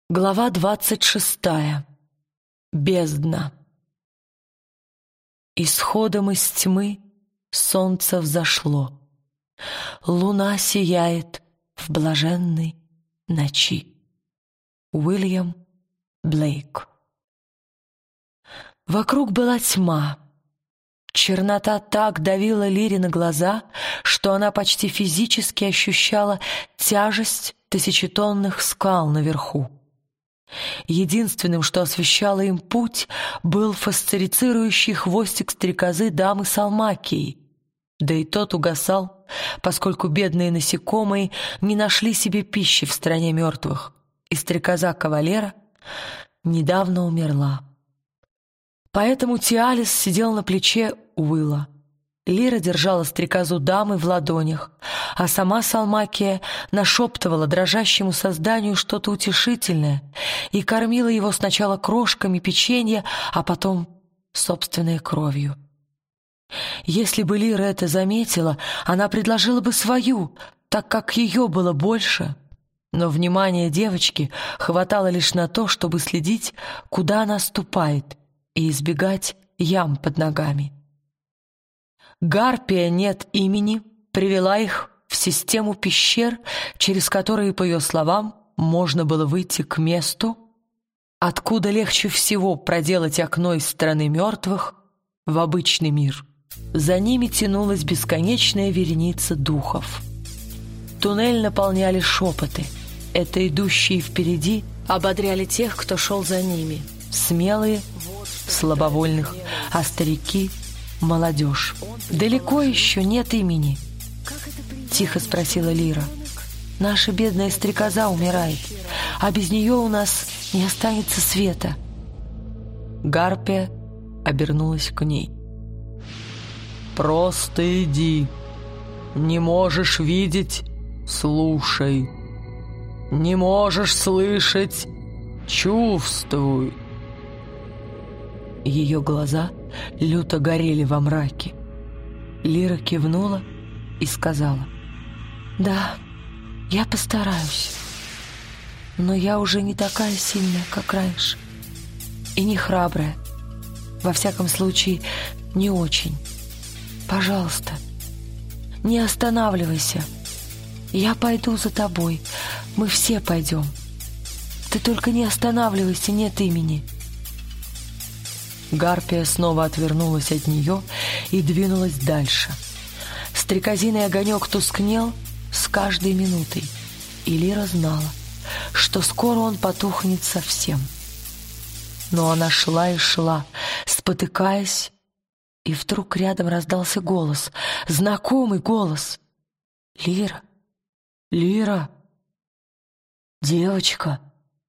Глава 26. Бездна. Исходом из тьмы солнце взошло. Луна сияет в блаженной ночи. Уильям Блейк. Вокруг была тьма. Чернота так давила Лире на глаза, что она почти физически ощущала тяжесть тысячетонных скал наверху. Единственным, что освещало им путь, был фосфорицирующий хвостик стрекозы дамы Салмакии, да и тот угасал, поскольку бедные насекомые не нашли себе пищи в стране мертвых, и стрекоза кавалера недавно умерла. Поэтому Тиалис сидел на плече Уилла. Лира держала стрекозу дамы в ладонях, а сама Салмакия нашептывала дрожащему созданию что-то утешительное и кормила его сначала крошками печенья, а потом собственной кровью. Если бы Лира это заметила, она предложила бы свою, так как ее было больше, но внимания девочки хватало лишь на то, чтобы следить, куда она ступает, и избегать ям под ногами. Гарпия нет имени привела их в систему пещер, через которые, по ее словам, можно было выйти к месту, откуда легче всего проделать окно из страны мертвых в обычный мир. За ними тянулась бесконечная вереница духов. Туннель наполняли шепоты. Это идущие впереди ободряли тех, кто шел за ними. Смелые, слабовольных, а старики — молодежь. «Далеко еще нет имени?» — тихо спросила Лира. «Наша бедная стрекоза умирает, а без нее у нас не останется света». Гарпия обернулась к ней. «Просто иди. Не можешь видеть — слушай. Не можешь слышать — чувствуй». Ее глаза люто горели во мраке. Лира кивнула и сказала: «Да, я постараюсь, но я уже не такая сильная, как раньше, и не храбрая, во всяком случае, не очень. Пожалуйста, не останавливайся, я пойду за тобой, мы все пойдем. Ты только не останавливайся, нет имени». Гарпия снова отвернулась от нее и двинулась дальше. Стрекозиный огонек тускнел с каждой минутой, и Лира знала, что скоро он потухнет совсем. Но она шла и шла, спотыкаясь, и вдруг рядом раздался голос, знакомый голос. «Лира! Лира! Девочка!»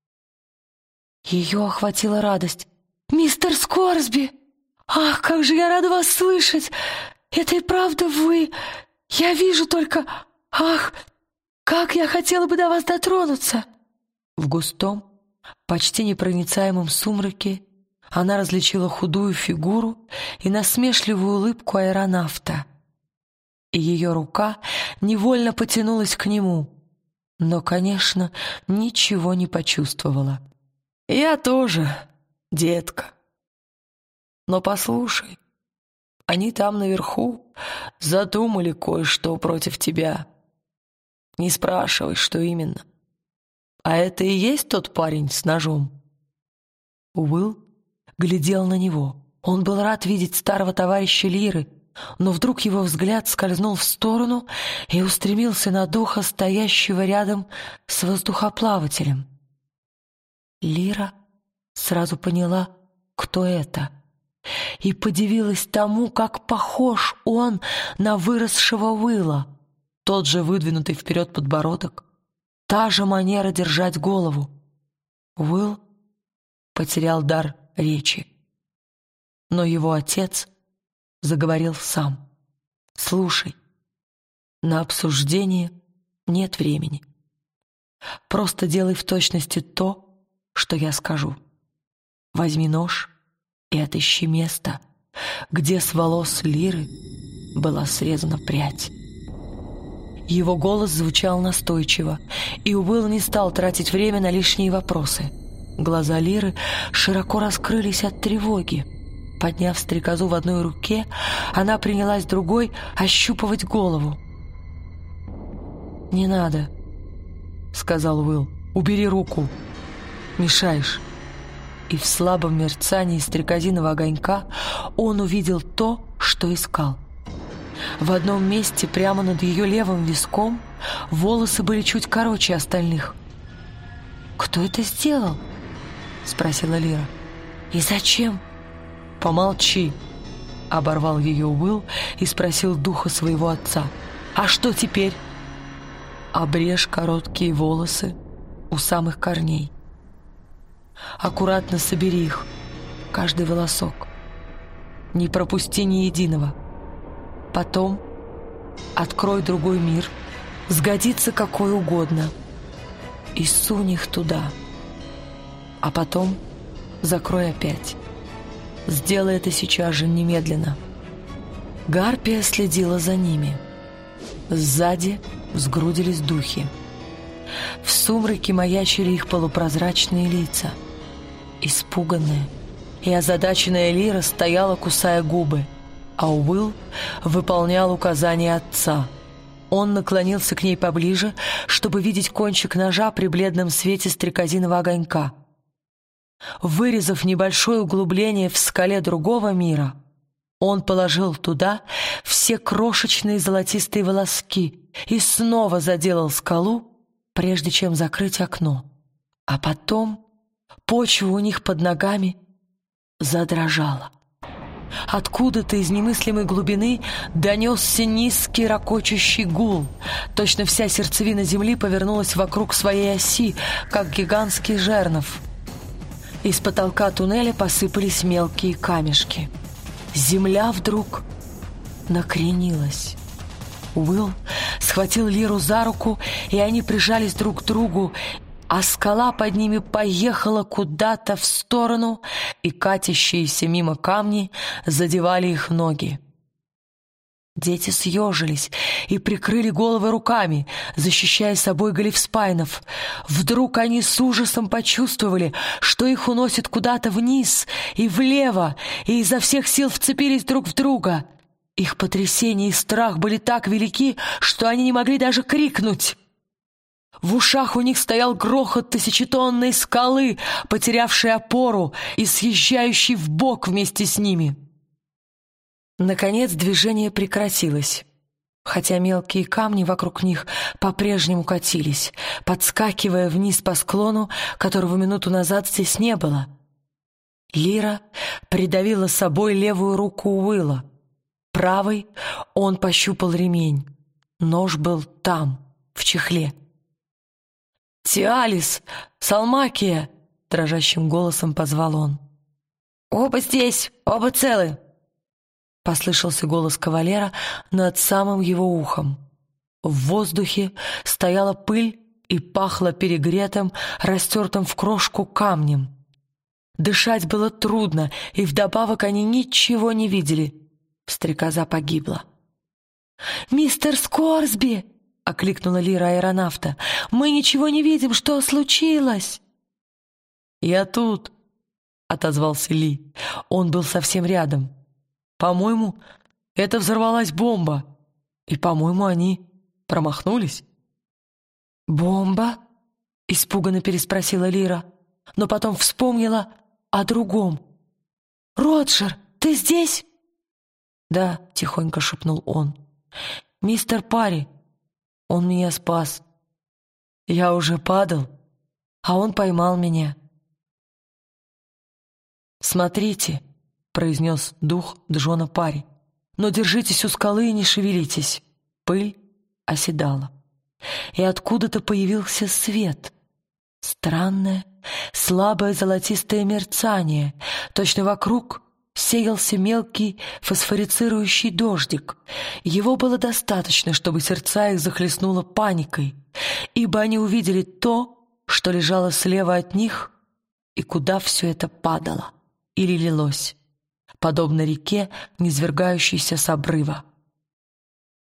Ее охватила радость. «Мистер Скорсби! Ах, как же я рада вас слышать! Это и правда вы! Я вижу только... Ах, как я хотела бы до вас дотронуться!» В густом, почти непроницаемом сумраке она различила худую фигуру и насмешливую улыбку аэронавта. И ее рука невольно потянулась к нему, но, конечно, ничего не почувствовала. «Я тоже, детка. Но послушай, они там наверху задумали кое-что против тебя. Не спрашивай, что именно. А это и есть тот парень с ножом?» Уилл глядел на него. Он был рад видеть старого товарища Лиры, но вдруг его взгляд скользнул в сторону и устремился на духа, стоящего рядом с воздухоплавателем. Лира сразу поняла, кто это, и подивилась тому, как похож он на выросшего Уилла. Тот же выдвинутый вперед подбородок, та же манера держать голову. Уилл потерял дар речи, но его отец заговорил сам. «Слушай, на обсуждение нет времени. Просто делай в точности то, что я скажу. Возьми нож и отыщи место, где с волос Лиры была срезана прядь. Его голос звучал настойчиво, и Уилл не стал тратить время на лишние вопросы. Глаза Лиры широко раскрылись от тревоги. Подняв стрекозу в одной руке, она принялась другой ощупывать голову. «Не надо», — сказал Уилл. «Убери руку. Мешаешь». И в слабом мерцании стрекозиного огонька он увидел то, что искал. В одном месте, прямо над ее левым виском, волосы были чуть короче остальных. «Кто это сделал?» — спросила Лира. «И зачем?» «Помолчи», — оборвал ее Уилл и спросил духа своего отца. «А что теперь?» «Обрежь короткие волосы у самых корней. Аккуратно собери их, каждый волосок. Не пропусти ни единого. Потом открой другой мир, сгодится какой угодно, и сунь их туда. А потом закрой опять. Сделай это сейчас же, немедленно». Гарпия следила за ними. Сзади сгрудились духи. В сумраке маячили их полупрозрачные лица. Испуганная и озадаченная Лира стояла, кусая губы, а Уилл выполнял указания отца. Он наклонился к ней поближе, чтобы видеть кончик ножа при бледном свете стрекозиного огонька. Вырезав небольшое углубление в скале другого мира, он положил туда все крошечные золотистые волоски и снова заделал скалу, прежде чем закрыть окно. А потом почва у них под ногами задрожала. Откуда-то из немыслимой глубины донесся низкий ракочущий гул. Точно вся сердцевина земли повернулась вокруг своей оси, как гигантский жернов. Из потолка туннеля посыпались мелкие камешки. Земля вдруг накренилась. Уилл схватил Лиру за руку, и они прижались друг к другу, а скала под ними поехала куда-то в сторону, и катящиеся мимо камни задевали их ноги. Дети съежились и прикрыли головы руками, защищая собой Галифспайнов. Вдруг они с ужасом почувствовали, что их уносит куда-то вниз и влево, и изо всех сил вцепились друг в друга. Их потрясение и страх были так велики, что они не могли даже крикнуть. В ушах у них стоял грохот тысячетонной скалы, потерявшей опору и съезжающей вбок вместе с ними. Наконец движение прекратилось, хотя мелкие камни вокруг них по-прежнему катились, подскакивая вниз по склону, которого минуту назад здесь не было. Лира придавила собой левую руку Уилла. Правой он пощупал ремень. Нож был там, в чехле. «Тиалис! Салмакия!» — дрожащим голосом позвал он. «Оба здесь! Оба целы!» — послышался голос кавалера над самым его ухом. В воздухе стояла пыль и пахло перегретым, растертым в крошку камнем. Дышать было трудно, и вдобавок они ничего не видели. Стрекоза погибла. «Мистер Скорсби!» — окликнула Лира аэронавта. «Мы ничего не видим. Что случилось?» «Я тут», — отозвался Ли. Он был совсем рядом. «По-моему, это взорвалась бомба. И, по-моему, они промахнулись». «Бомба?» — испуганно переспросила Лира, но потом вспомнила о другом. «Роджер, ты здесь?» «Да», — тихонько шепнул он. «Мистер Парри, он меня спас. Я уже падал, а он поймал меня». «Смотрите», — произнес дух Джона Парри, «но держитесь у скалы и не шевелитесь». Пыль оседала, и откуда-то появился свет. Странное, слабое золотистое мерцание. Точно вокруг сеялся мелкий фосфорицирующий дождик. Его было достаточно, чтобы сердца их захлестнуло паникой, ибо они увидели то, что лежало слева от них, и куда все это падало или лилось, подобно реке, низвергающейся с обрыва.